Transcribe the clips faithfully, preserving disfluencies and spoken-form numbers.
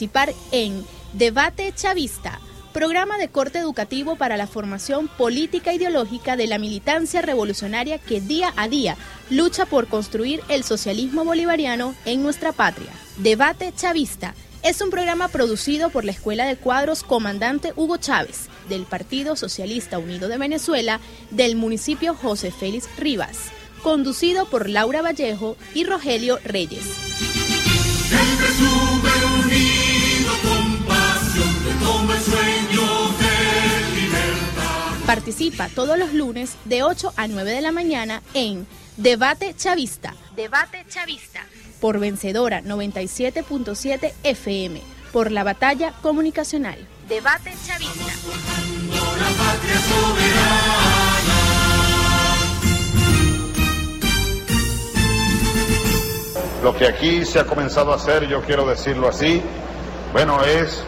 participar en Debate Chavista, programa de corte educativo para la formación política e ideológica de la militancia revolucionaria que día a día lucha por construir el socialismo bolivariano en nuestra patria. Debate Chavista es un programa producido por la Escuela de Cuadros Comandante Hugo Chávez, del Partido Socialista Unido de Venezuela, del municipio José Félix Rivas, conducido por Laura Vallejo y Rogelio Reyes. Siempre sube unido con pasión, retoma el sueño de libertad. Participa todos los lunes de ocho a nueve de la mañana en Debate Chavista. Debate Chavista. Por Vencedora noventa y siete punto siete F M, por la batalla comunicacional. Debate Chavista. La patria soberana. Lo que aquí se ha comenzado a hacer, yo quiero decirlo así, bueno, es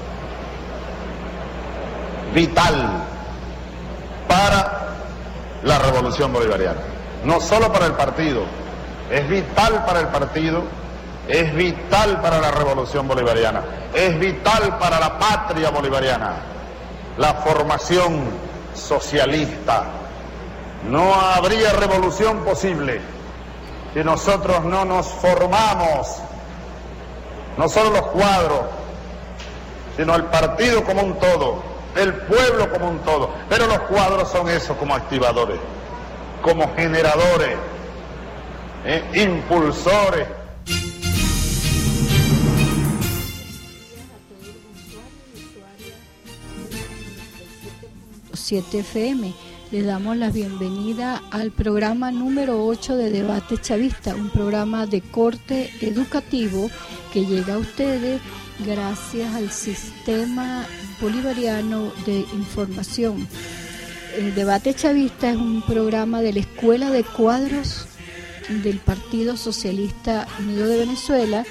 vital para la revolución bolivariana. No solo para el partido, es vital para el partido, es vital para la revolución bolivariana, es vital para la patria bolivariana, la formación socialista. No habría revolución posible si nosotros no nos formamos, no solo los cuadros, sino el partido como un todo, el pueblo como un todo. Pero los cuadros son eso, como activadores, como generadores, eh, impulsores. siete F M. Les damos la bienvenida al programa número ocho de Debate Chavista, un programa de corte educativo que llega a ustedes gracias al Sistema Bolivariano de Información. El Debate Chavista es un programa de la Escuela de Cuadros del Partido Socialista Unido de Venezuela,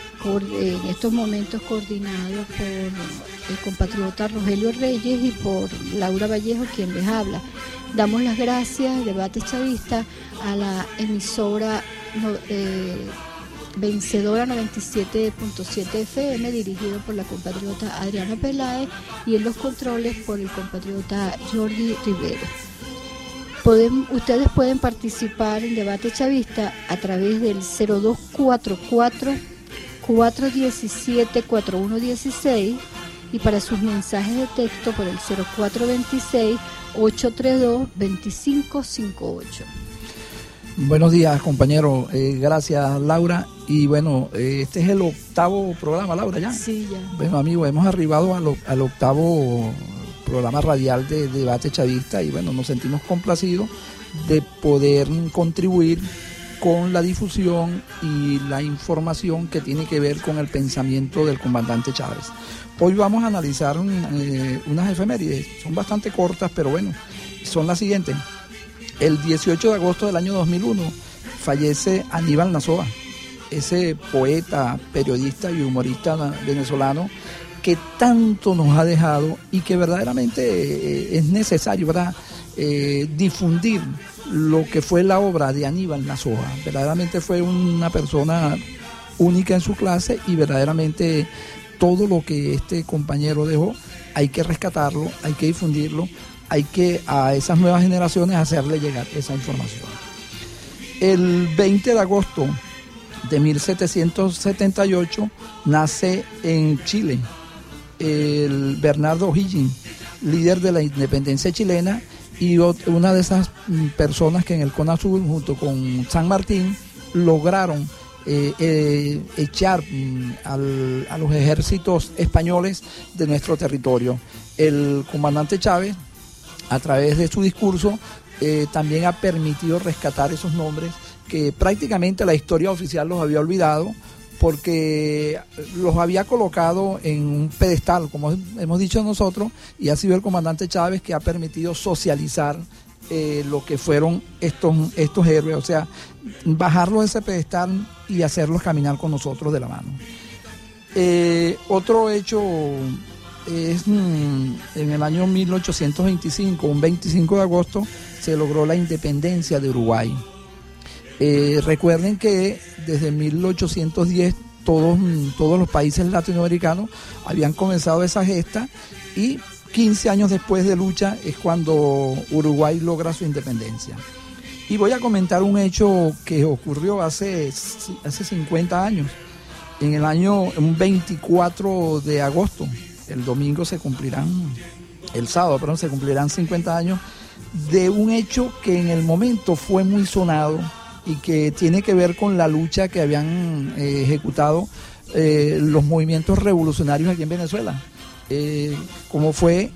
en estos momentos coordinado por el compatriota Rogelio Reyes y por Laura Vallejo, quien les habla. Damos las gracias, Debate Chavista, a la emisora no, eh, Vencedora noventa y siete punto siete F M, dirigido por la compatriota Adriana Peláez, y en los controles por el compatriota Jordi Rivero. Pueden, ustedes pueden participar en Debate Chavista a través del cero dos cuatro cuatro, cuatro uno siete, cuatro uno uno seis y para sus mensajes de texto por el cero cuatro dos seis, ocho tres dos, dos cinco cinco ocho. Buenos días, compañero. Eh, gracias, Laura. Y bueno, eh, este es el octavo programa, Laura, ¿ya? Sí, ya. Bueno, amigos, hemos arribado al, al octavo programa radial de, de Debate Chavista y bueno, nos sentimos complacidos de poder contribuir con la difusión y la información que tiene que ver con el pensamiento del comandante Chávez. Hoy vamos a analizar un, eh, unas efemérides, son bastante cortas, pero bueno, son las siguientes. El dieciocho de agosto del año dos mil uno fallece Aníbal Nazoa, ese poeta, periodista y humorista venezolano que tanto nos ha dejado y que verdaderamente eh, es necesario, ¿verdad?, eh, difundir lo que fue la obra de Aníbal Nazoa. Verdaderamente fue una persona única en su clase y verdaderamente todo lo que este compañero dejó hay que rescatarlo, hay que difundirlo, hay que a esas nuevas generaciones hacerle llegar esa información. El veinte de agosto de mil setecientos setenta y ocho nace en Chile el Bernardo O'Higgins, líder de la independencia chilena y una de esas personas que en el Cono Sur junto con San Martín lograron eh, eh, echar al, a los ejércitos españoles de nuestro territorio. El comandante Chávez, a través de su discurso, eh, también ha permitido rescatar esos nombres que prácticamente la historia oficial los había olvidado, porque los había colocado en un pedestal, como hemos dicho nosotros, y ha sido el comandante Chávez que ha permitido socializar eh, lo que fueron estos, estos héroes, o sea, bajarlos de ese pedestal y hacerlos caminar con nosotros de la mano. Eh, otro hecho es mm, en el año mil ochocientos veinticinco, un veinticinco de agosto, se logró la independencia de Uruguay. Eh, recuerden que desde mil ochocientos diez todos, todos los países latinoamericanos habían comenzado esa gesta y quince años después de lucha es cuando Uruguay logra su independencia. Y voy a comentar un hecho que ocurrió hace, hace cincuenta años. En el año un veinticuatro de agosto, el domingo se cumplirán, el sábado, perdón, se cumplirán cincuenta años de un hecho que en el momento fue muy sonado y que tiene que ver con la lucha que habían eh, ejecutado eh, los movimientos revolucionarios aquí en Venezuela. Eh, como fue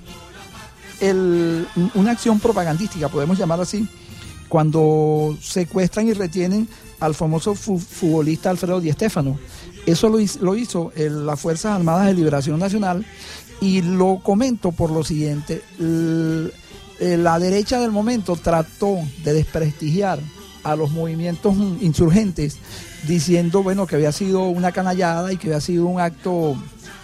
el, una acción propagandística, podemos llamar así, cuando secuestran y retienen al famoso fu- futbolista Alfredo Di Stéfano. Eso lo hizo, lo hizo el, las Fuerzas Armadas de Liberación Nacional, y lo comento por lo siguiente. El, la derecha del momento trató de desprestigiar a los movimientos insurgentes, diciendo bueno que había sido una canallada y que había sido un acto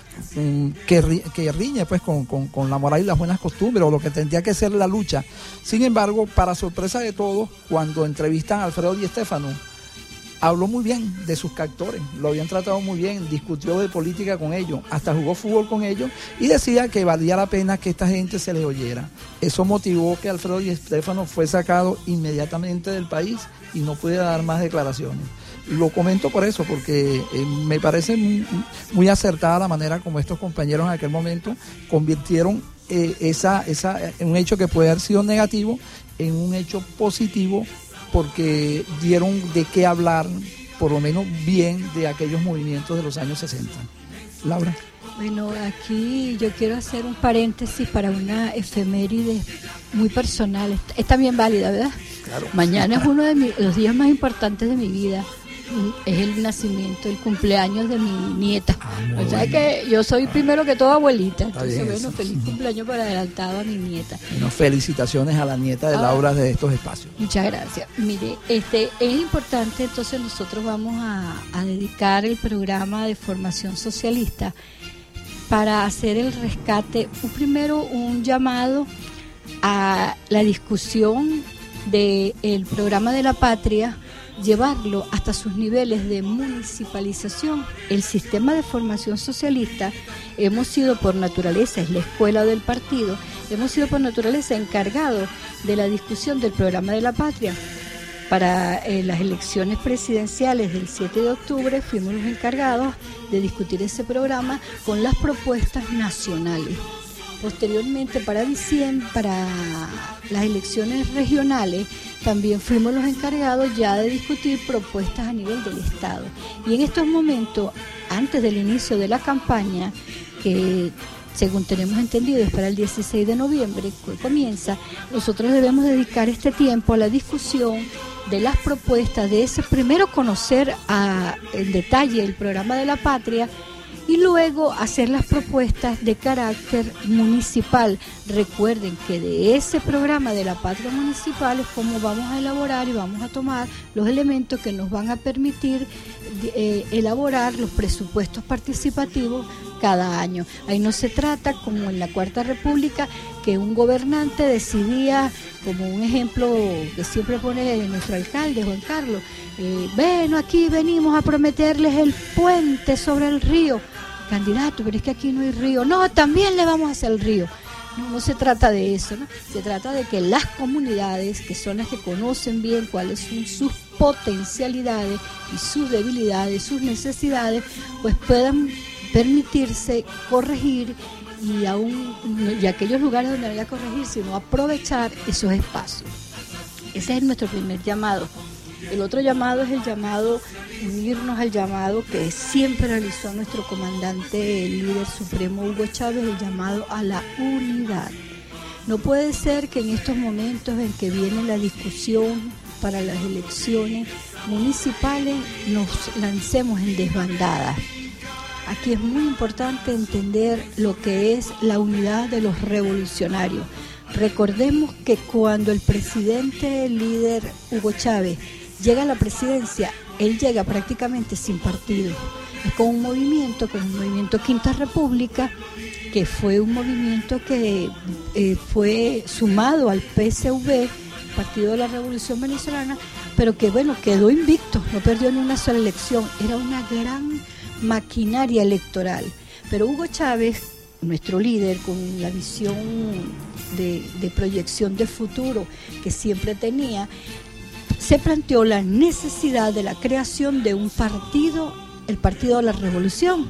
Que, que riñe pues con, con, con la moral y las buenas costumbres, o lo que tendría que ser la lucha. Sin embargo, para sorpresa de todos, cuando entrevistan a Alfredo Di Stéfano, habló muy bien de sus captores, lo habían tratado muy bien, discutió de política con ellos, hasta jugó fútbol con ellos, y decía que valía la pena que esta gente se les oyera. Eso motivó que Alfredo Di Stéfano fue sacado inmediatamente del país y no pudiera dar más declaraciones. Lo comento por eso, porque eh, me parece muy, muy acertada la manera como estos compañeros en aquel momento convirtieron eh, esa, esa, un hecho que puede haber sido negativo en un hecho positivo, porque dieron de qué hablar, por lo menos bien, de aquellos movimientos de los años sesenta. Laura. Bueno, aquí yo quiero hacer un paréntesis para una efeméride muy personal. Es también válida, ¿verdad? Claro. Mañana es uno de mi, los días más importantes de mi vida. Es el nacimiento, el cumpleaños de mi nieta. Ah, o sea que yo soy primero que todo abuelita. Entonces, bueno, eso. Feliz cumpleaños por adelantado a mi nieta. Bueno, felicitaciones a la nieta de ah, Laura de estos espacios. Muchas gracias. Mire, este es importante, entonces nosotros vamos a, a dedicar el programa de formación socialista para hacer el rescate. Un, primero, un llamado a la discusión del programa de la patria, llevarlo hasta sus niveles de municipalización. El sistema de formación socialista, hemos sido por naturaleza, es la escuela del partido, hemos sido por naturaleza encargados de la discusión del programa de la patria. Para eh, las elecciones presidenciales del siete de octubre fuimos los encargados de discutir ese programa con las propuestas nacionales. Posteriormente, para diciembre, para las elecciones regionales, también fuimos los encargados ya de discutir propuestas a nivel del Estado. Y en estos momentos, antes del inicio de la campaña, que según tenemos entendido es para el dieciséis de noviembre, que comienza, nosotros debemos dedicar este tiempo a la discusión de las propuestas, de ese primero conocer a, en detalle el programa de la patria, y luego hacer las propuestas de carácter municipal. Recuerden que de ese programa de la patria municipal es como vamos a elaborar y vamos a tomar los elementos que nos van a permitir eh, elaborar los presupuestos participativos cada año. Ahí no se trata, como en la Cuarta República, que un gobernante decidía, como un ejemplo que siempre pone nuestro alcalde, Juan Carlos, eh, bueno, aquí venimos a prometerles el puente sobre el río. Candidato, pero es que aquí no hay río. No, también le vamos a hacer el río. No, no se trata de eso, ¿no? Se trata de que las comunidades, que son las que conocen bien cuáles son sus potencialidades y sus debilidades, sus necesidades, pues puedan permitirse corregir, y aún y aquellos lugares donde no haya corregir, sino aprovechar esos espacios. Ese es nuestro primer llamado. El otro llamado es el llamado, unirnos al llamado que siempre realizó nuestro comandante, el líder supremo Hugo Chávez, el llamado a la unidad. No puede ser que en estos momentos en que viene la discusión para las elecciones municipales nos lancemos en desbandada. Aquí es muy importante entender lo que es la unidad de los revolucionarios. Recordemos que cuando el presidente, el líder Hugo Chávez, llega a la presidencia, él llega prácticamente sin partido. Es con un movimiento, con un movimiento Quinta República, que fue un movimiento que eh, fue sumado al P S V, Partido de la Revolución Venezolana, pero que bueno, quedó invicto, no perdió ni una sola elección. Era una gran maquinaria electoral. Pero Hugo Chávez, nuestro líder, con la visión de, de proyección de futuro que siempre tenía, se planteó la necesidad de la creación de un partido, el Partido de la Revolución,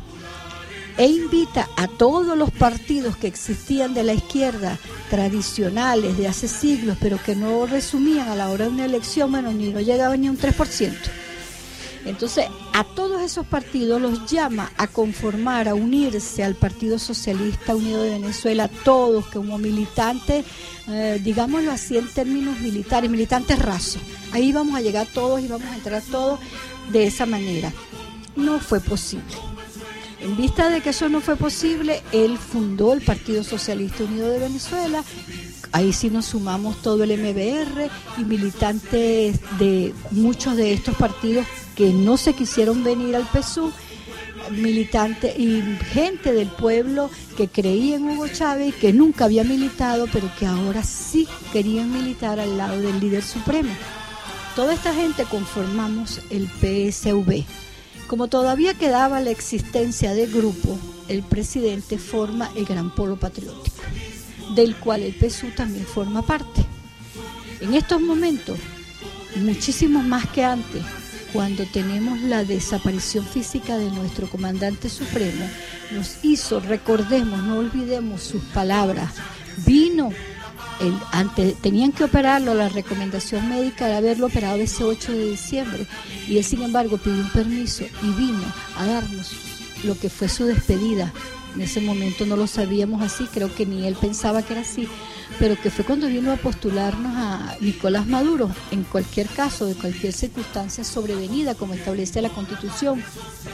e invita a todos los partidos que existían de la izquierda, tradicionales de hace siglos, pero que no resumían a la hora de una elección, bueno, ni no llegaban ni a un tres por ciento. Entonces, a todos esos partidos los llama a conformar, a unirse al Partido Socialista Unido de Venezuela, todos como militantes, eh, digámoslo así en términos militares, militantes rasos. Ahí vamos a llegar todos y vamos a entrar todos de esa manera. No fue posible. En vista de que eso no fue posible, él fundó el Partido Socialista Unido de Venezuela. Ahí sí nos sumamos todo el M B R y militantes de muchos de estos partidos que no se quisieron venir al P S U, militantes y gente del pueblo que creía en Hugo Chávez y que nunca había militado, pero que ahora sí querían militar al lado del líder supremo. Toda esta gente conformamos el P S V. Como todavía quedaba la existencia del grupo, el presidente forma el Gran Polo Patriótico, del cual el P S U también forma parte. En estos momentos, muchísimos más que antes, cuando tenemos la desaparición física de nuestro comandante supremo, nos hizo, recordemos, no olvidemos sus palabras, vino, el, ante, tenían que operarlo, la recomendación médica era haberlo operado ese ocho de diciembre, y él sin embargo pidió un permiso y vino a darnos lo que fue su despedida. En ese momento no lo sabíamos así, creo que ni él pensaba que era así, pero que fue cuando vino a postularnos a Nicolás Maduro, en cualquier caso, de cualquier circunstancia sobrevenida, como establece la Constitución,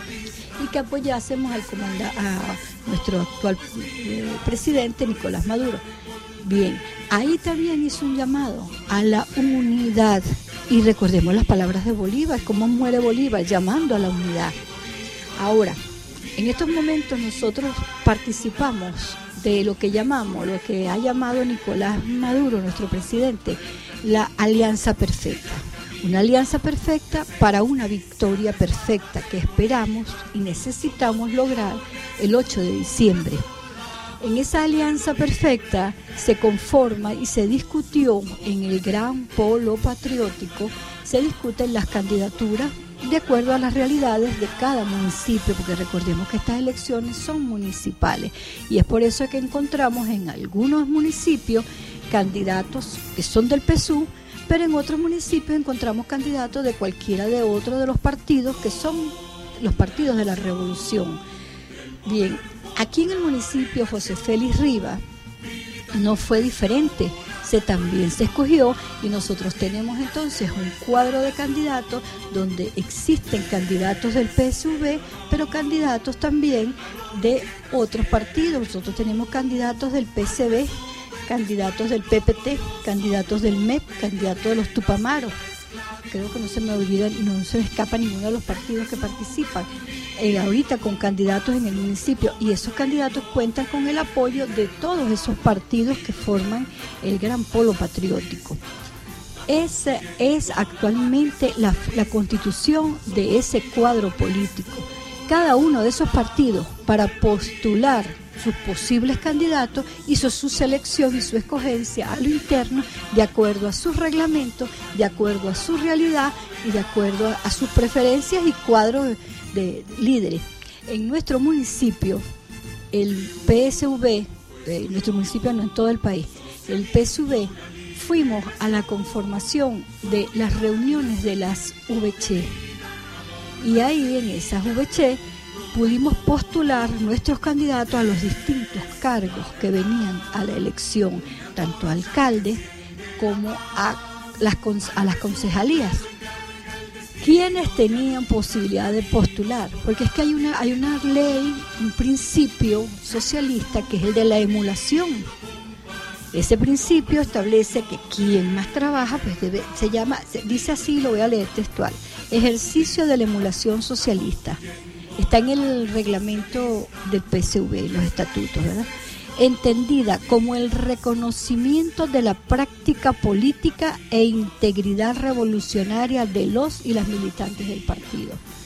y que apoyásemos al comanda- a nuestro actual eh, presidente Nicolás Maduro. Bien, ahí también hizo un llamado a la unidad, y recordemos las palabras de Bolívar, cómo muere Bolívar, llamando a la unidad. Ahora, en estos momentos nosotros participamos de lo que llamamos, lo que ha llamado Nicolás Maduro, nuestro presidente, la alianza perfecta. Una alianza perfecta para una victoria perfecta que esperamos y necesitamos lograr el ocho de diciembre. En esa alianza perfecta se conforma y se discutió en el Gran Polo Patriótico, se discuten las candidaturas de acuerdo a las realidades de cada municipio, porque recordemos que estas elecciones son municipales y es por eso que encontramos en algunos municipios candidatos que son del P S U, pero en otros municipios encontramos candidatos de cualquiera de otros de los partidos que son los partidos de la revolución. Bien, aquí en el municipio José Félix Rivas no fue diferente. Se también se escogió y nosotros tenemos entonces un cuadro de candidatos donde existen candidatos del P S V, pero candidatos también de otros partidos. Nosotros tenemos candidatos del P S V, candidatos del P P T, candidatos del M E P, candidatos de los Tupamaros. Creo que no se me olvida, no se me escapa ninguno de los partidos que participan eh, ahorita con candidatos en el municipio, y esos candidatos cuentan con el apoyo de todos esos partidos que forman el Gran Polo Patriótico. Esa es actualmente la, la constitución de ese cuadro político. Cada uno de esos partidos, para postular sus posibles candidatos, hizo su selección y su escogencia a lo interno de acuerdo a sus reglamentos, de acuerdo a su realidad y de acuerdo a, a sus preferencias y cuadros de, de líderes. En nuestro municipio, el P S V, eh, nuestro municipio no en todo el país, el P S V, fuimos a la conformación de las reuniones de las V C. Y ahí en esas V C pudimos postular nuestros candidatos a los distintos cargos que venían a la elección, tanto a alcaldes como a las, a las concejalías. ¿Quiénes tenían posibilidad de postular? Porque es que hay una, hay una ley, un principio socialista que es el de la emulación. Ese principio establece que quien más trabaja, pues debe, se llama, se, dice así, lo voy a leer textual, ejercicio de la emulación socialista. Está en el reglamento del P S V, los estatutos, ¿verdad? Entendida como el reconocimiento de la práctica política e integridad revolucionaria de los y las militantes del partido.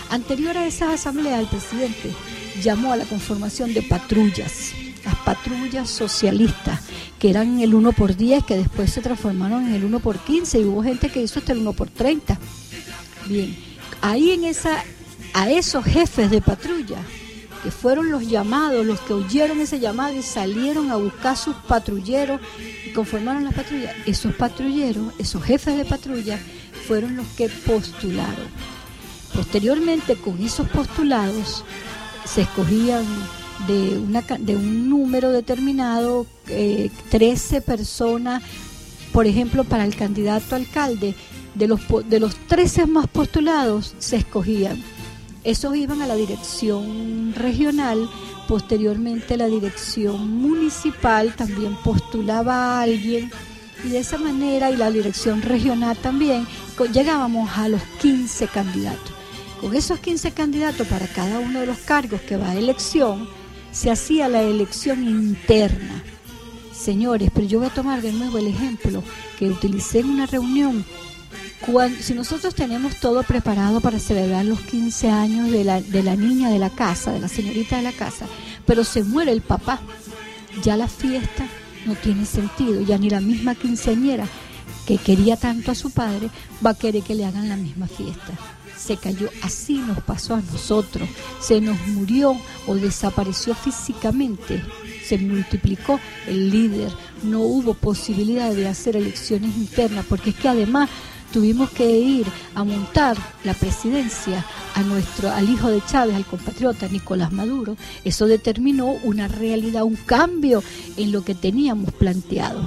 Anterior a esa asamblea, el presidente llamó a la conformación de patrullas, las patrullas socialistas, que eran el uno por diez, que después se transformaron en el uno por quince, y hubo gente que hizo hasta el uno por treinta. Bien, ahí en esa, a esos jefes de patrulla, que fueron los llamados, los que oyeron ese llamado y salieron a buscar sus patrulleros y conformaron las patrullas, esos patrulleros, esos jefes de patrulla, fueron los que postularon. Posteriormente, con esos postulados, se escogían de, una, de un número determinado, eh, trece personas, por ejemplo, para el candidato a alcalde, de los, de los trece más postulados se escogían. Esos iban a la dirección regional, posteriormente la dirección municipal también postulaba a alguien, y de esa manera, y la dirección regional también, llegábamos a los quince candidatos. Con esos quince candidatos para cada uno de los cargos que va a elección, se hacía la elección interna. Señores, pero yo voy a tomar de nuevo el ejemplo que utilicé en una reunión. Cuando, si nosotros tenemos todo preparado para celebrar los quince años de la, de la niña de la casa, de la señorita de la casa, pero se muere el papá, ya la fiesta no tiene sentido, ya ni la misma quinceañera que quería tanto a su padre va a querer que le hagan la misma fiesta. Se cayó, así nos pasó a nosotros, se nos murió o desapareció físicamente, se multiplicó el líder, no hubo posibilidad de hacer elecciones internas, porque es que además tuvimos que ir a montar la presidencia a nuestro, al hijo de Chávez, al compatriota Nicolás Maduro. Eso determinó una realidad, un cambio en lo que teníamos planteado.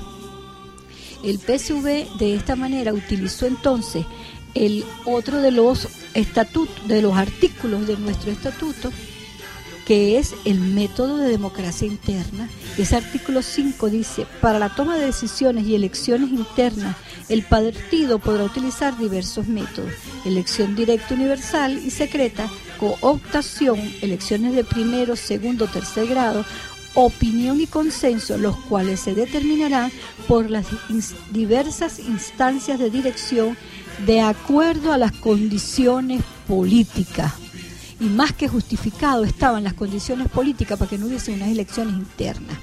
El P S V de esta manera utilizó entonces el otro de los estatutos, de los artículos de nuestro estatuto, que es el método de democracia interna. Ese artículo cinco dice: para la toma de decisiones y elecciones internas, el partido podrá utilizar diversos métodos: elección directa universal y secreta, cooptación, elecciones de primero, segundo, tercer grado, opinión y consenso, los cuales se determinarán por las ins- diversas instancias de dirección de acuerdo a las condiciones políticas. Y más que justificado estaban las condiciones políticas para que no hubiese unas elecciones internas.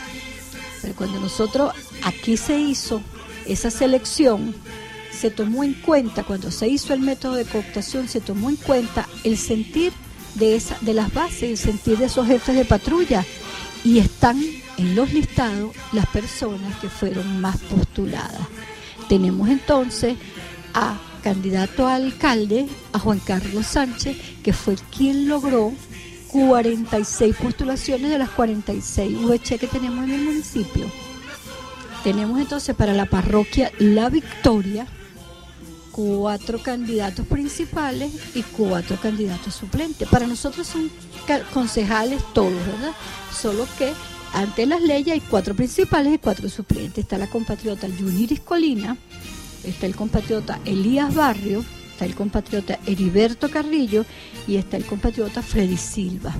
Pero cuando nosotros, aquí se hizo esa selección, se tomó en cuenta, cuando se hizo el método de cooptación, se tomó en cuenta el sentir de, esa, de las bases, el sentir de esos jefes de patrulla, y están en los listados las personas que fueron más postuladas. Tenemos entonces a candidato a alcalde, a Juan Carlos Sánchez, que fue quien logró cuarenta y seis postulaciones de las cuarenta y seis U E C que tenemos en el municipio. Tenemos entonces para la parroquia La Victoria cuatro candidatos principales y cuatro candidatos suplentes. Para nosotros son concejales todos, ¿verdad? Solo que ante las leyes hay cuatro principales y cuatro suplentes. Está la compatriota Yuniris Colina, está el compatriota Elías Barrio, está el compatriota Heriberto Carrillo y está el compatriota Freddy Silva.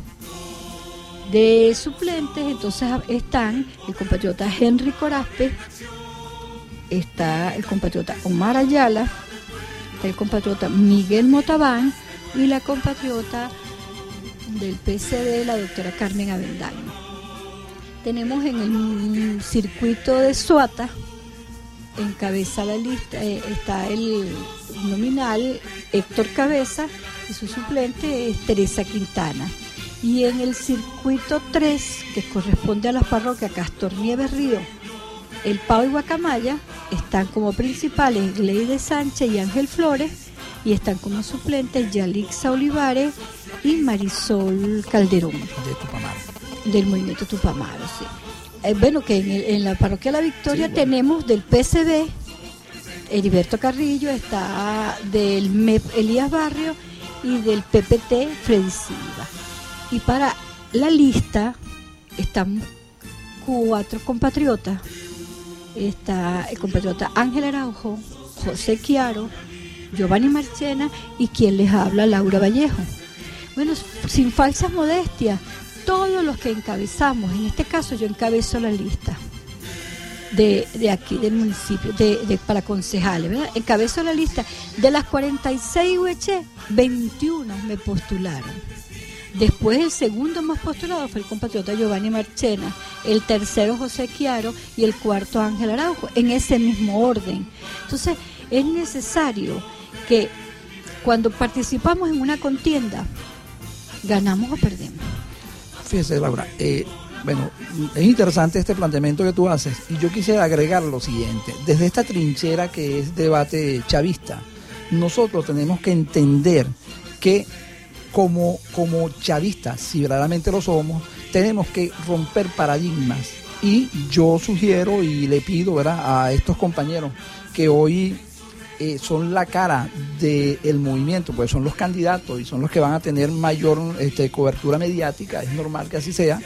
De suplentes entonces están el compatriota Henry Corazpe, está el compatriota Omar Ayala, está el compatriota Miguel Motabán y la compatriota del P S D, la doctora Carmen Avendaño. Tenemos en el circuito de Suata, encabeza la lista, eh, está el nominal Héctor Cabeza y su suplente es Teresa Quintana. Y en el circuito tres, que corresponde a las parroquias Castor Nieves Río, El Pao y Guacamaya, están como principales Gleide Sánchez y Ángel Flores, y están como suplentes Yalixa Olivares y Marisol Calderón. De Tupamaro. Del movimiento Tupamaro, sí. Eh, bueno, que en, el, en la parroquia La Victoria sí, bueno. Tenemos del P S B Heriberto Carrillo, está del M E P Elías Barrio y del P P T Freddy Silva. Y para la lista están cuatro compatriotas. Está el compatriota Ángel Araujo, José Chiaro, Giovanni Marchena y quien les habla, Laura Vallejo. Bueno, sin falsas modestias, todos los que encabezamos, en este caso yo encabezo la lista. de, de aquí del municipio, de, de, para concejales, ¿verdad? Encabezó la lista. De las cuarenta y seis U E, veintiuno me postularon. Después el segundo más postulado fue el compatriota Giovanni Marchena, el tercero José Chiaro y el cuarto Ángel Araujo, en ese mismo orden. Entonces es necesario que cuando participamos en una contienda, ganamos o perdemos. Fíjese, Laura, eh, bueno, es interesante este planteamiento que tú haces y yo quisiera agregar lo siguiente. Desde esta trinchera que es debate chavista, nosotros tenemos que entender que como, como chavistas, si verdaderamente lo somos, tenemos que romper paradigmas y yo sugiero y le pido, ¿verdad?, a estos compañeros que hoy eh, son la cara del movimiento, pues son los candidatos y son los que van a tener mayor este, cobertura mediática, es normal que así sea.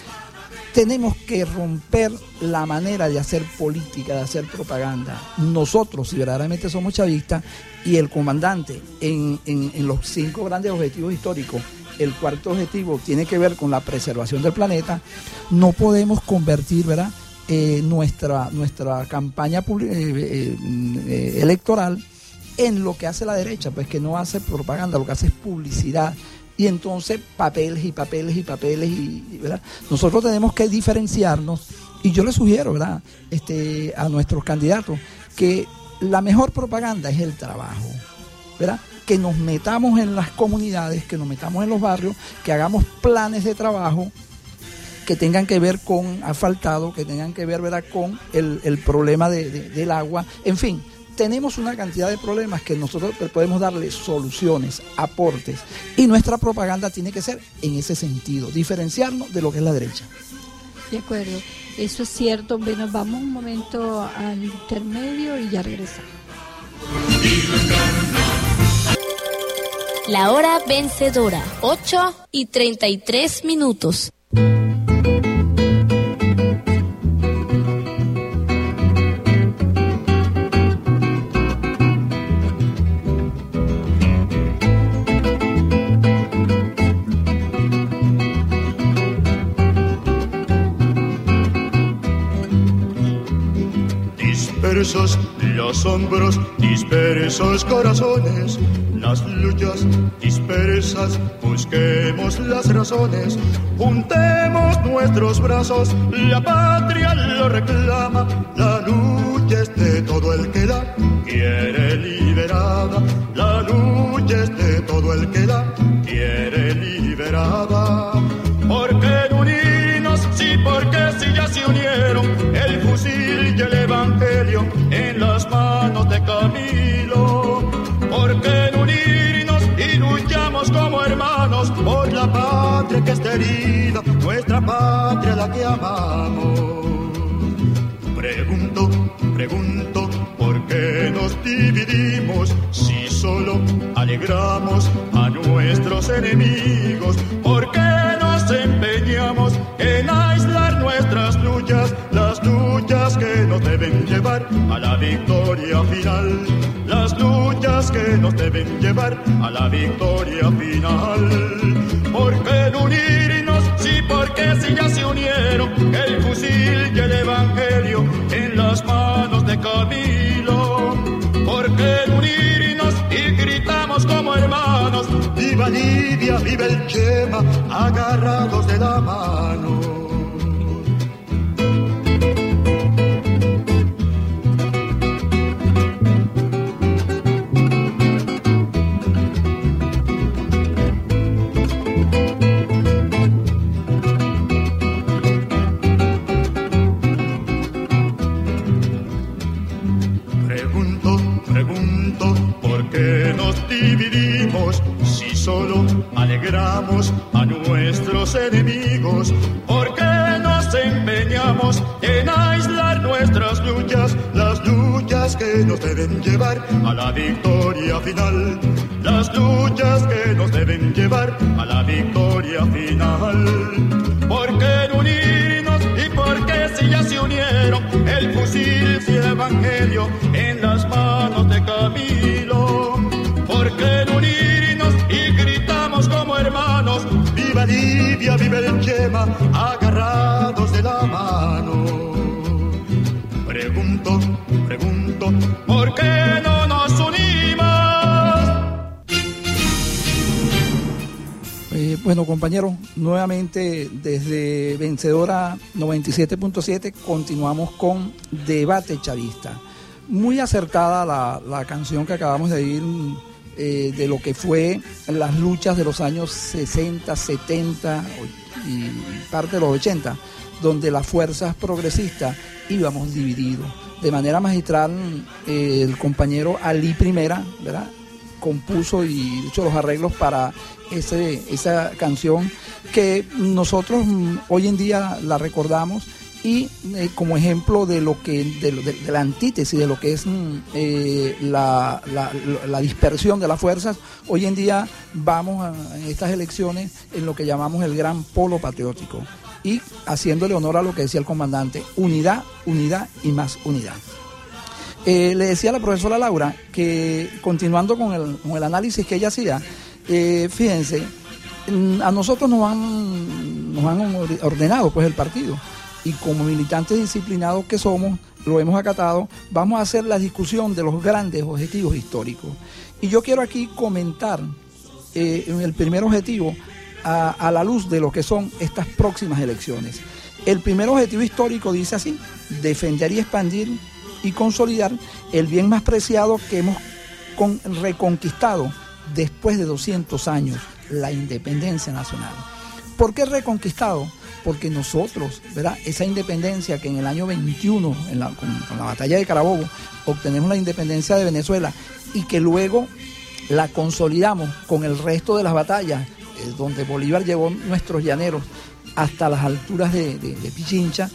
Tenemos que romper la manera de hacer política, de hacer propaganda. Nosotros, si verdaderamente somos chavistas, y el comandante en, en, en los cinco grandes objetivos históricos, el cuarto objetivo tiene que ver con la preservación del planeta, no podemos convertir, ¿verdad?, eh, nuestra, nuestra campaña public- eh, eh, electoral en lo que hace la derecha, pues que no hace propaganda, lo que hace es publicidad. Y entonces papeles y papeles y papeles y, ¿verdad? Nosotros tenemos que diferenciarnos y yo le sugiero, ¿verdad?, este, a nuestros candidatos que la mejor propaganda es el trabajo, ¿verdad? Que nos metamos en las comunidades, que nos metamos en los barrios, que hagamos planes de trabajo que tengan que ver con asfaltado, que tengan que ver, ¿verdad?, con el, el problema de, de, del agua, en fin. Tenemos una cantidad de problemas que nosotros podemos darle soluciones, aportes, y nuestra propaganda tiene que ser en ese sentido, diferenciarnos de lo que es la derecha. De acuerdo, eso es cierto. Bueno, vamos un momento al intermedio y ya regresamos. La hora vencedora, ocho y treinta y tres minutos. Dispersos los hombros, dispersos corazones, las luchas dispersas, busquemos las razones, juntemos nuestros brazos, la patria lo reclama, la lucha es de todo el que la quiere liberada, la lucha es de todo el que la quiere liberada, porque unirnos, sí, porque si ya se unieron, el fusil y el evangelio en las manos de Camilo, porque unirnos y luchamos como hermanos por la patria que está herida, nuestra patria la que amamos. Pregunto, pregunto, ¿por qué nos dividimos si solo alegramos a nuestros enemigos? ¿Por qué nos empeñamos en aislar nuestras luchas, las luchas que nos deben llevar a la victoria final? Las luchas que nos deben llevar a la victoria final. ¿Por qué no unirnos? Sí, porque si ya se unieron el fusil y el evangelio en las manos de Camilo. ¿Por qué no unirnos y gritamos como hermanos? ¡Viva Libia, viva el Chema, agarrados de la mano! Dividimos si solo alegramos a nuestros enemigos, porque nos empeñamos en aislar nuestras luchas, las luchas que nos deben llevar a la victoria final, las luchas que nos deben llevar a la victoria final. Porque unirnos y porque si ya se unieron el fusil y el evangelio en las manos de Camilo. Porque unirnos y gritamos como hermanos, viva Libia, viva el Chema, agarrados de la mano. Bueno, compañeros, nuevamente desde Vencedora noventa y siete punto siete continuamos con Debate Chavista. Muy acertada la, la canción que acabamos de oír eh, de lo que fue las luchas de los años sesenta, setenta y parte de los ochenta, donde las fuerzas progresistas íbamos divididos. De manera magistral, eh, el compañero Ali Primera, ¿verdad?, compuso y hizo los arreglos para ese, esa canción que nosotros hoy en día la recordamos y eh, como ejemplo de lo que de, de, de la antítesis de lo que es eh, la, la, la dispersión de las fuerzas. Hoy en día vamos a, en estas elecciones en lo que llamamos el gran polo patriótico y haciéndole honor a lo que decía el comandante: unidad, unidad y más unidad. Eh, le decía a la profesora Laura que, continuando con el, con el análisis que ella hacía, eh, fíjense, a nosotros nos han, nos han ordenado pues el partido, y como militantes disciplinados que somos, lo hemos acatado. Vamos a hacer la discusión de los grandes objetivos históricos. Y yo quiero aquí comentar eh, el primer objetivo a, a la luz de lo que son estas próximas elecciones. El primer objetivo histórico dice así: defender y expandir y consolidar el bien más preciado que hemos con, reconquistado después de doscientos años, la independencia nacional. ¿Por qué reconquistado? Porque nosotros, ¿verdad?, esa independencia que en el año veintiuno, en la, con, con la batalla de Carabobo, obtenemos la independencia de Venezuela y que luego la consolidamos con el resto de las batallas, eh, donde Bolívar llevó nuestros llaneros hasta las alturas de, de, de Pichincha,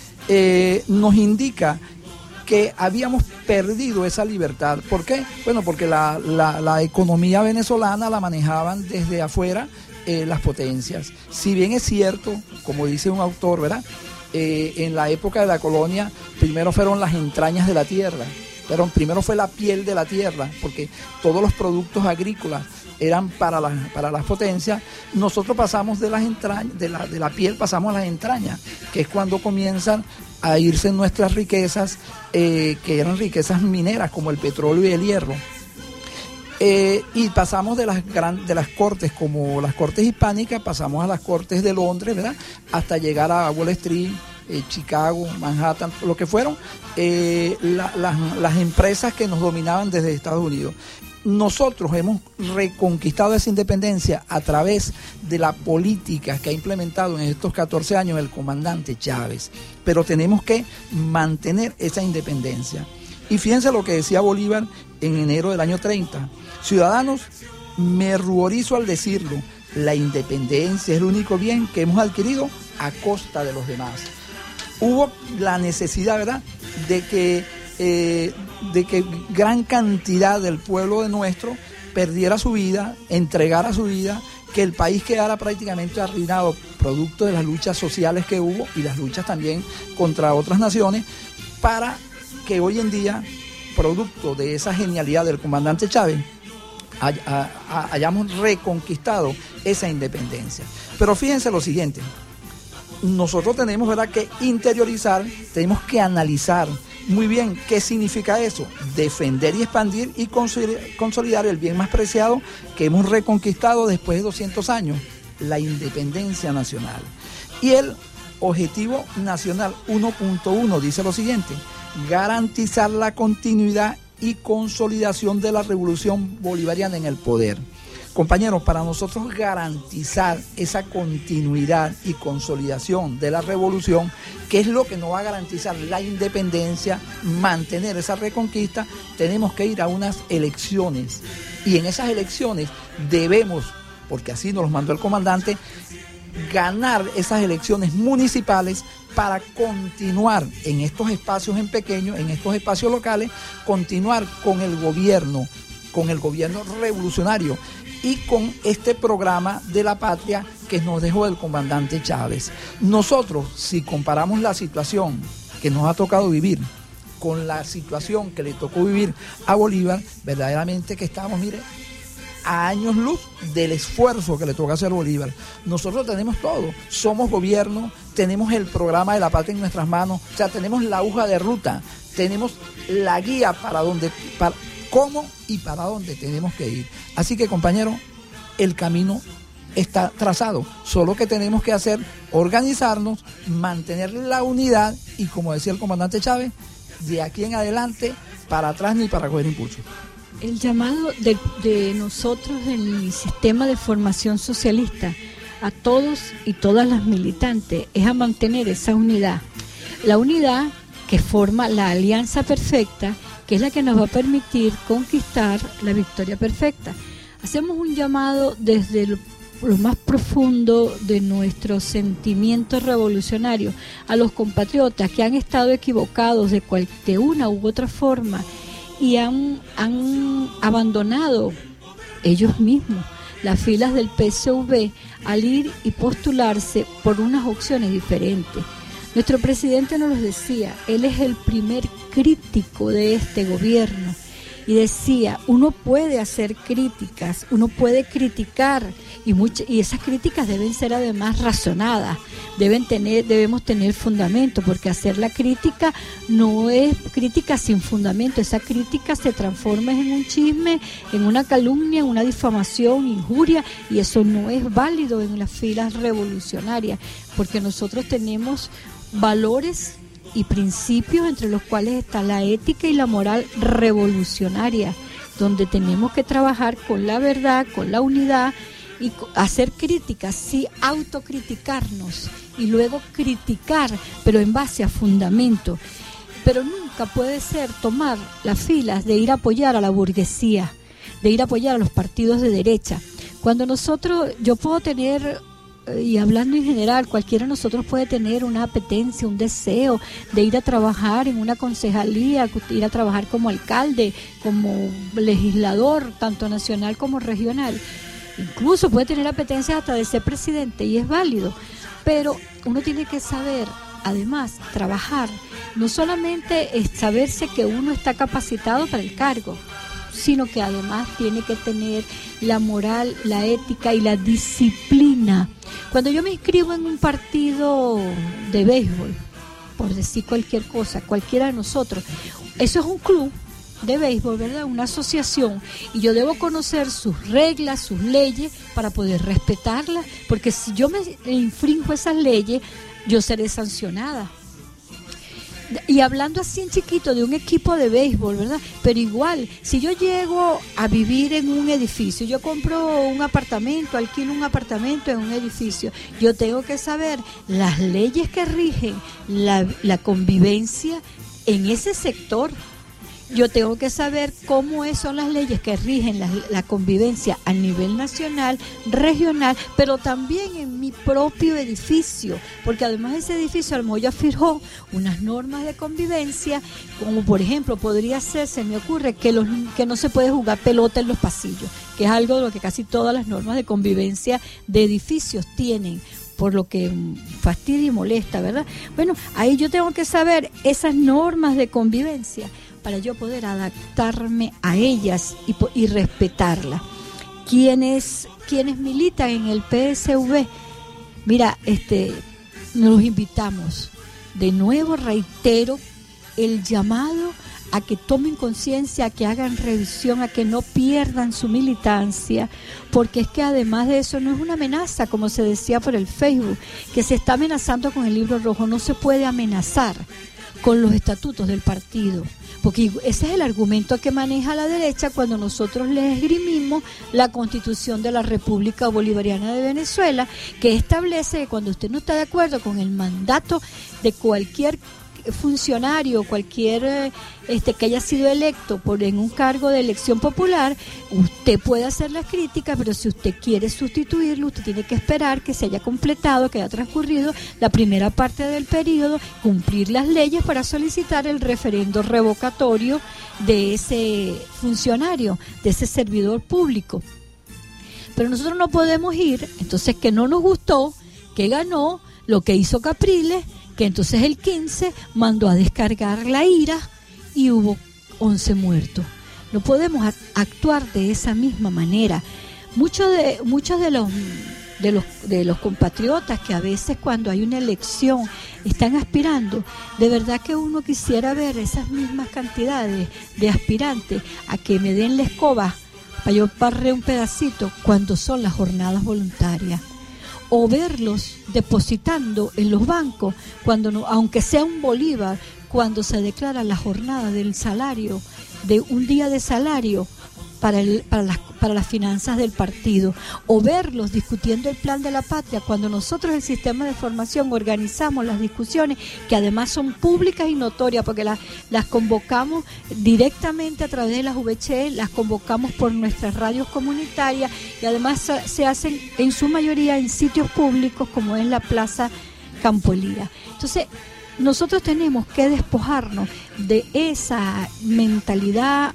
eh, nos indica que habíamos perdido esa libertad. ¿Por qué? Bueno, porque la, la, la economía venezolana la manejaban desde afuera eh, las potencias. Si bien es cierto, como dice un autor, ¿verdad?, eh, en la época de la colonia, primero fueron las entrañas de la tierra, pero primero fue la piel de la tierra, porque todos los productos agrícolas eran para, la, para las potencias. Nosotros pasamos de las entrañas, de la, de la piel pasamos a las entrañas, que es cuando comienzan a irse nuestras riquezas, eh, que eran riquezas mineras como el petróleo y el hierro. Eh, y pasamos de las, gran, de las cortes, como las cortes hispánicas, pasamos a las cortes de Londres, ¿verdad?, hasta llegar a Wall Street, eh, Chicago, Manhattan, lo que fueron eh, la, las, las empresas que nos dominaban desde Estados Unidos. Nosotros hemos reconquistado esa independencia a través de la política que ha implementado en estos catorce años el comandante Chávez, pero tenemos que mantener esa independencia. Y fíjense lo que decía Bolívar en enero del año treinta: ciudadanos, me ruborizo al decirlo, la independencia es el único bien que hemos adquirido a costa de los demás. Hubo la necesidad, ¿verdad?, de que Eh, de que gran cantidad del pueblo de nuestro perdiera su vida, entregara su vida, que el país quedara prácticamente arruinado, producto de las luchas sociales que hubo y las luchas también contra otras naciones, para que hoy en día, producto de esa genialidad del comandante Chávez, hay, a, a, hayamos reconquistado esa independencia. Pero fíjense lo siguiente: nosotros tenemos, ¿verdad?, que interiorizar, tenemos que analizar muy bien qué significa eso: defender y expandir y consolidar el bien más preciado que hemos reconquistado después de doscientos años, la independencia nacional. Y el objetivo nacional uno punto uno dice lo siguiente: garantizar la continuidad y consolidación de la revolución bolivariana en el poder. Compañeros, para nosotros garantizar esa continuidad y consolidación de la revolución, que es lo que nos va a garantizar la independencia, mantener esa reconquista, tenemos que ir a unas elecciones. Y en esas elecciones debemos, porque así nos los mandó el comandante, ganar esas elecciones municipales para continuar en estos espacios en pequeños, en estos espacios locales, continuar con el gobierno, con el gobierno revolucionario y con este programa de la patria que nos dejó el comandante Chávez. Nosotros, si comparamos la situación que nos ha tocado vivir con la situación que le tocó vivir a Bolívar, verdaderamente que estamos, mire, a años luz del esfuerzo que le toca hacer Bolívar. Nosotros tenemos todo, somos gobierno, tenemos el programa de la patria en nuestras manos, o sea, tenemos la hoja de ruta, tenemos la guía para dónde, para cómo y para dónde tenemos que ir. Así que, compañeros, el camino está trazado, solo que tenemos que hacer, organizarnos, mantener la unidad y, como decía el comandante Chávez, de aquí en adelante, para atrás ni para coger impulso. El llamado de, de nosotros en el sistema de formación socialista a todos y todas las militantes es a mantener esa unidad, la unidad que forma la alianza perfecta, que es la que nos va a permitir conquistar la victoria perfecta. Hacemos un llamado desde el lo más profundo de nuestro sentimiento revolucionario a los compatriotas que han estado equivocados de, cual, de una u otra forma y han, han abandonado ellos mismos las filas del P S U V al ir y postularse por unas opciones diferentes. Nuestro presidente nos lo decía, él es el primer crítico de este gobierno y decía, uno puede hacer críticas, uno puede criticar y much- y esas críticas deben ser además razonadas, deben tener, debemos tener fundamento, porque hacer la crítica no es crítica sin fundamento, esa crítica se transforma en un chisme, en una calumnia, en una difamación, injuria, y eso no es válido en las filas revolucionarias, porque nosotros tenemos valores y principios entre los cuales está la ética y la moral revolucionaria, donde tenemos que trabajar con la verdad, con la unidad y hacer críticas, sí, autocriticarnos y luego criticar, pero en base a fundamento. Pero nunca puede ser tomar las filas de ir a apoyar a la burguesía, de ir a apoyar a los partidos de derecha. Cuando nosotros, yo puedo tener, y hablando en general, cualquiera de nosotros puede tener una apetencia, un deseo de ir a trabajar en una concejalía, ir a trabajar como alcalde, como legislador, tanto nacional como regional. Incluso puede tener apetencia hasta de ser presidente y es válido, pero uno tiene que saber, además, trabajar, no solamente es saberse que uno está capacitado para el cargo, sino que además tiene que tener la moral, la ética y la disciplina. Cuando yo me inscribo en un partido de béisbol, por decir cualquier cosa, cualquiera de nosotros, eso es un club de béisbol, ¿verdad? Una asociación, y yo debo conocer sus reglas, sus leyes para poder respetarlas, porque si yo me infringo esas leyes, yo seré sancionada. Y hablando así en chiquito de un equipo de béisbol, ¿verdad? Pero igual, si yo llego a vivir en un edificio, yo compro un apartamento, alquilo un apartamento en un edificio, yo tengo que saber las leyes que rigen la, la convivencia en ese sector. Yo tengo que saber cómo es, son las leyes que rigen la, la convivencia a nivel nacional, regional, pero también en mi propio edificio, porque además ese edificio a lo mejor ya fijó unas normas de convivencia, como por ejemplo podría ser, se me ocurre, que, los, que no se puede jugar pelota en los pasillos, que es algo de lo que casi todas las normas de convivencia de edificios tienen, por lo que fastidia y molesta, ¿verdad? Bueno, ahí yo tengo que saber esas normas de convivencia para yo poder adaptarme a ellas y, y respetarlas. Quienes, quienes militan en el P S U V, mira, este, nos invitamos, de nuevo reitero el llamado a que tomen conciencia, a que hagan revisión, a que no pierdan su militancia, porque es que además de eso no es una amenaza, como se decía por el Facebook, que se está amenazando con el libro rojo. No se puede amenazar con los estatutos del partido, porque ese es el argumento que maneja la derecha cuando nosotros les esgrimimos la Constitución de la República Bolivariana de Venezuela, que establece que cuando usted no está de acuerdo con el mandato de cualquier funcionario, cualquier este que haya sido electo por en un cargo de elección popular, usted puede hacer las críticas, pero si usted quiere sustituirlo, usted tiene que esperar que se haya completado, que haya transcurrido la primera parte del periodo, cumplir las leyes para solicitar el referendo revocatorio de ese funcionario, de ese servidor público. Pero nosotros no podemos ir, entonces que no nos gustó, que ganó, lo que hizo Capriles, que entonces el quince mandó a descargar la ira y hubo once muertos. No podemos actuar de esa misma manera. Muchos de muchos de los de los de los compatriotas que a veces cuando hay una elección están aspirando, de verdad que uno quisiera ver esas mismas cantidades de aspirantes a que me den la escoba para yo barrer un pedacito cuando son las jornadas voluntarias, o verlos depositando en los bancos, cuando no, aunque sea un bolívar, cuando se declara la jornada del salario, de un día de salario para, el, para, las, para las finanzas del partido, o verlos discutiendo el plan de la patria, cuando nosotros el sistema de formación organizamos las discusiones, que además son públicas y notorias, porque las, las convocamos directamente a través de las V H E, las convocamos por nuestras radios comunitarias, y además se hacen en su mayoría en sitios públicos como es la Plaza Campo Elías. Entonces, nosotros tenemos que despojarnos de esa mentalidad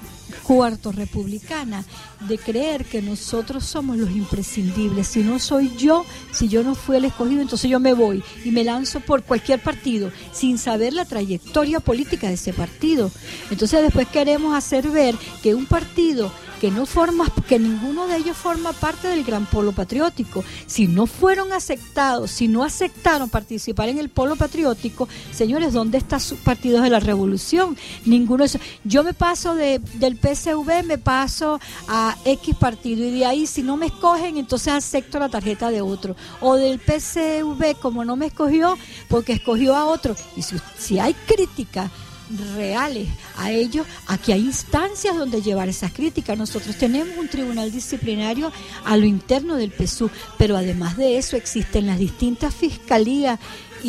cuarto republicana, de creer que nosotros somos los imprescindibles. Si no soy yo, si yo no fui el escogido, entonces yo me voy y me lanzo por cualquier partido sin saber la trayectoria política de ese partido. Entonces después queremos hacer ver que un partido que no forma, que ninguno de ellos forma parte del gran polo patriótico, si no fueron aceptados, si no aceptaron participar en el polo patriótico, señores, ¿dónde están sus partidos de la revolución? Ninguno de esos. Yo me paso de, del P S V, me paso a X partido, y de ahí si no me escogen, entonces acepto la tarjeta de otro, o del P S V, como no me escogió, porque escogió a otro. Y si, si hay crítica reales a ellos, aquí hay instancias donde llevar esas críticas. Nosotros tenemos un tribunal disciplinario a lo interno del P S U, pero además de eso existen las distintas fiscalías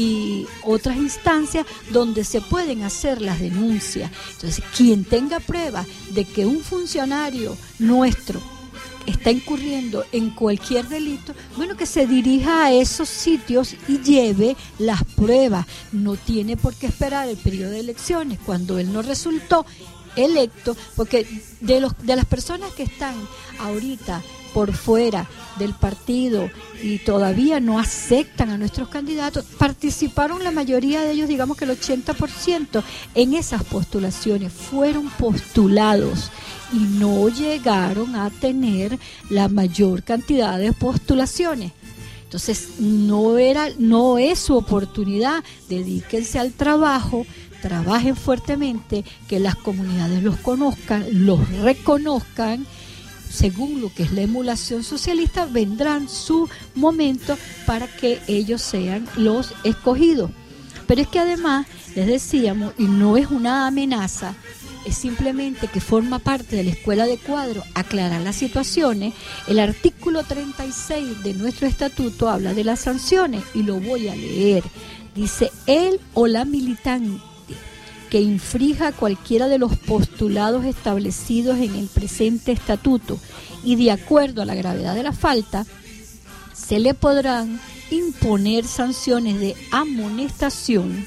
y otras instancias donde se pueden hacer las denuncias. Entonces, quien tenga prueba de que un funcionario nuestro está incurriendo en cualquier delito, bueno, que se dirija a esos sitios y lleve las pruebas. No tiene por qué esperar el periodo de elecciones cuando él no resultó electo, porque de los de las personas que están ahorita por fuera del partido y todavía no aceptan a nuestros candidatos, participaron la mayoría de ellos, digamos que el ochenta por ciento en esas postulaciones, fueron postulados y no llegaron a tener la mayor cantidad de postulaciones. Entonces no era, no es su oportunidad. Dedíquense al trabajo, trabajen fuertemente, que las comunidades los conozcan, los reconozcan. Según lo que es la emulación socialista, vendrán su momento para que ellos sean los escogidos. Pero es que además, les decíamos, y no es una amenaza, es simplemente que forma parte de la escuela de cuadro aclarar las situaciones. El artículo treinta y seis de nuestro estatuto habla de las sanciones, y lo voy a leer. Dice: él o la militante que infrija cualquiera de los postulados establecidos en el presente estatuto y de acuerdo a la gravedad de la falta, se le podrán imponer sanciones de amonestación,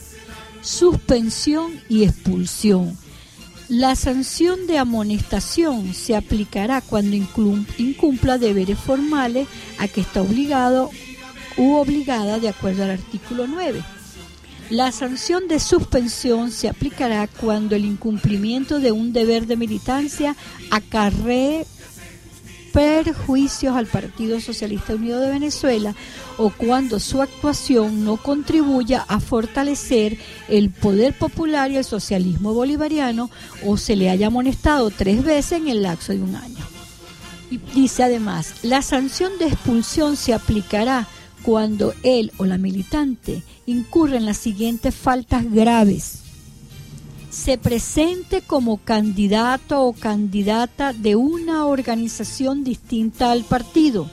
suspensión y expulsión. La sanción de amonestación se aplicará cuando incumpla deberes formales a que está obligado u obligada de acuerdo al artículo nueve. La sanción de suspensión se aplicará cuando el incumplimiento de un deber de militancia acarree perjuicios al Partido Socialista Unido de Venezuela, o cuando su actuación no contribuya a fortalecer el poder popular y el socialismo bolivariano, o se le haya amonestado tres veces en el lapso de un año. Y dice además: la sanción de expulsión se aplicará cuando él o la militante incurre en las siguientes faltas graves: se presente como candidato o candidata de una organización distinta al partido,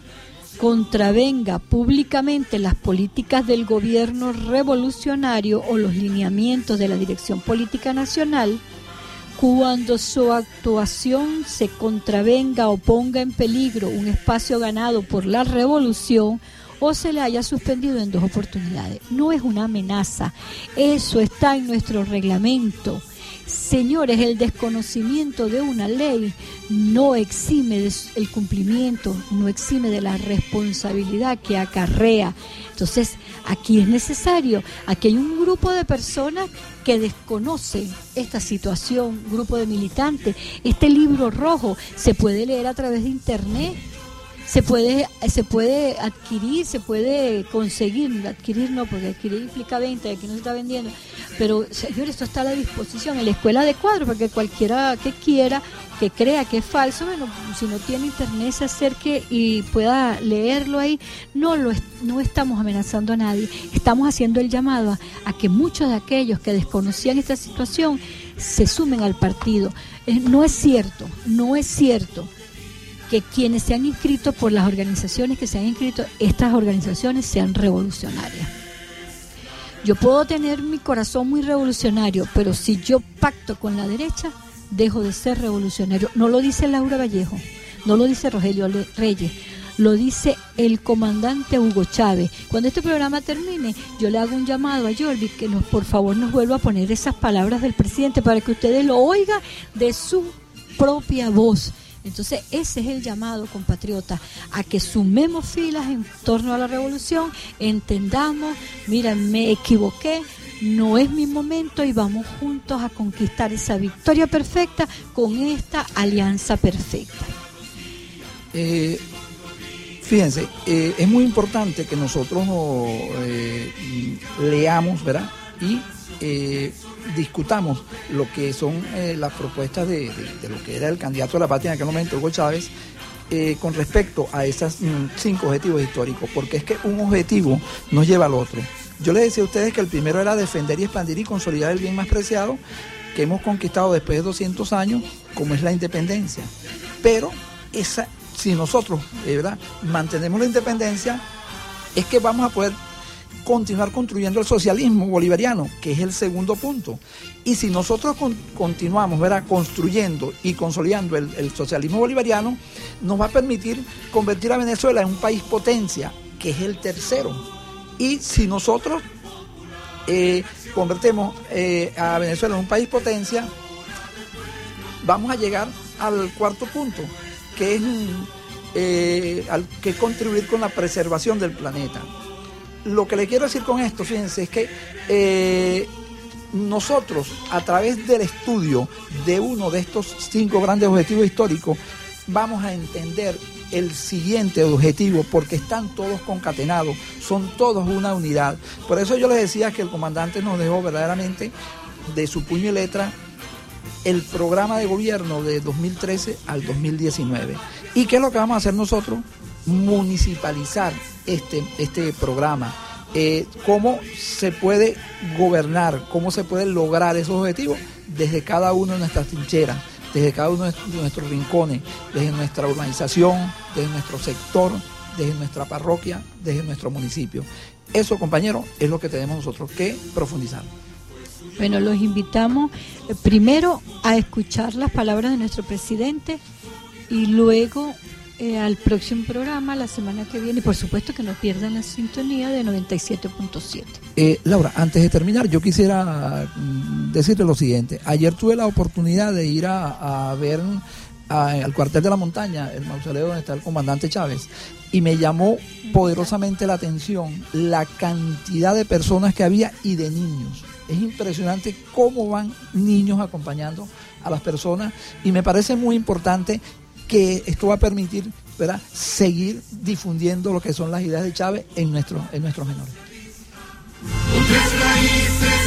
contravenga públicamente las políticas del gobierno revolucionario o los lineamientos de la dirección política nacional, cuando su actuación se contravenga o ponga en peligro un espacio ganado por la revolución, o se le haya suspendido en dos oportunidades. No es una amenaza, eso está en nuestro reglamento. Señores, el desconocimiento de una ley no exime del cumplimiento, no exime de la responsabilidad que acarrea. Entonces, aquí es necesario, aquí hay un grupo de personas que desconocen esta situación, grupo de militantes. Este libro rojo se puede leer a través de internet. se puede se puede adquirir, se puede conseguir, adquirir no, porque adquirir implica venta, y aquí no se está vendiendo, pero señor, esto está a la disposición en la escuela de cuadros, para que cualquiera que quiera, que crea que es falso, bueno, si no tiene internet se acerque y pueda leerlo ahí. No lo no estamos amenazando a nadie, estamos haciendo el llamado a, a que muchos de aquellos que desconocían esta situación se sumen al partido. Eh, no es cierto, no es cierto que quienes se han inscrito por las organizaciones que se han inscrito, estas organizaciones sean revolucionarias. Yo puedo tener mi corazón muy revolucionario, pero si yo pacto con la derecha, dejo de ser revolucionario. No lo dice Laura Vallejo, no lo dice Rogelio Reyes, lo dice el comandante Hugo Chávez. Cuando este programa termine, yo le hago un llamado a Jordi que nos, por favor nos vuelva a poner esas palabras del presidente para que ustedes lo oigan de su propia voz. Entonces ese es el llamado, compatriotas, a que sumemos filas en torno a la revolución, entendamos, mira, me equivoqué, no es mi momento y vamos juntos a conquistar esa victoria perfecta con esta alianza perfecta. Eh, fíjense, eh, es muy importante que nosotros eh, leamos, ¿verdad? Y eh, discutamos lo que son eh, las propuestas de, de, de lo que era el candidato de la patria en aquel momento, Hugo Chávez, eh, con respecto a esos mm, cinco objetivos históricos, porque es que un objetivo nos lleva al otro. Yo les decía a ustedes que el primero era defender y expandir y consolidar el bien más preciado que hemos conquistado después de doscientos años, como es la independencia. Pero esa, si nosotros, de verdad, mantenemos la independencia, es que vamos a poder continuar construyendo el socialismo bolivariano, que es el segundo punto. Y si nosotros con, continuamos, ¿verdad?, construyendo y consolidando el, el socialismo bolivariano, nos va a permitir convertir a Venezuela en un país potencia, que es el tercero. Y si nosotros eh, convertimos eh, a Venezuela en un país potencia, vamos a llegar al cuarto punto, que es eh, al, que contribuir con la preservación del planeta. Lo que le quiero decir con esto, fíjense, es que eh, nosotros, a través del estudio de uno de estos cinco grandes objetivos históricos, vamos a entender el siguiente objetivo, porque están todos concatenados, son todos una unidad. Por eso yo les decía que el comandante nos dejó verdaderamente de su puño y letra el programa de gobierno de dos mil trece al dos mil diecinueve. ¿Y qué es lo que vamos a hacer nosotros? Municipalizar este, este programa. Eh, ¿Cómo se puede gobernar? ¿Cómo se pueden lograr esos objetivos? Desde cada uno de nuestras trincheras, desde cada uno de nuestros rincones, desde nuestra urbanización, desde nuestro sector, desde nuestra parroquia, desde nuestro municipio. Eso, compañeros, es lo que tenemos nosotros que profundizar. Bueno, los invitamos eh, primero a escuchar las palabras de nuestro presidente y luego eh, al próximo programa la semana que viene. Y por supuesto que no pierdan la sintonía de noventa y siete punto siete. Eh, Laura, antes de terminar, yo quisiera mm, decirle lo siguiente. Ayer tuve la oportunidad de ir a, a ver a, al cuartel de la montaña, el mausoleo donde está el comandante Chávez, y me llamó poderosamente la atención la cantidad de personas que había y de niños. Es impresionante cómo van niños acompañando a las personas, y me parece muy importante que esto va a permitir, ¿verdad?, seguir difundiendo lo que son las ideas de Chávez en, nuestro, en nuestros menores. Tres raíces